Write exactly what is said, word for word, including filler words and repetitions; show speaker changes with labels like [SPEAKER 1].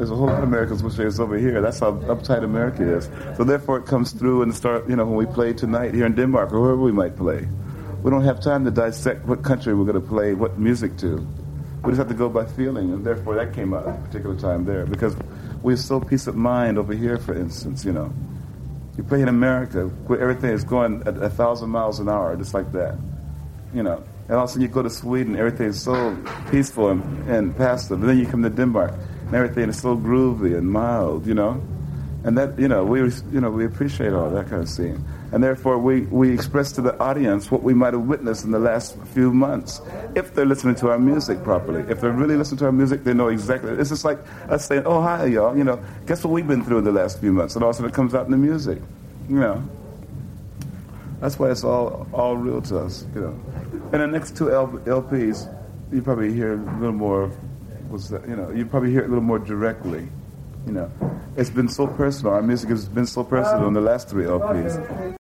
[SPEAKER 1] There's a whole lot of Americans which is over here. That's how uptight America is. So therefore it comes through and start, you know, when we play tonight here in Denmark or wherever we might play. We don't have time to dissect what country we're going to play what music to. We just have to go by feeling, and therefore that came out at a particular time there. Because we're so peace of mind over here, for instance, you know. You play in America, where everything is going at a thousand miles an hour, just like that, you know. And all of a sudden you go to Sweden, everything is so peaceful and, and passive. And then you come to Denmark, and everything is so groovy and mild, you know. And that, you know, we, you know, we appreciate all that kind of scene. And therefore we, we express to the audience what we might have witnessed in the last few months, if they're listening to our music properly. If they're really listening to our music, they know exactly. It's just like us saying, oh, hi, y'all, you know, guess what we've been through in the last few months? And all of a sudden it comes out in the music, you know. That's why it's all, all real to us, you know. And the next two L Ps, you probably hear a little more, what's that, you know, you probably hear it a little more directly. You know, it's been so personal. Our music has been so personal in the last three L Ps.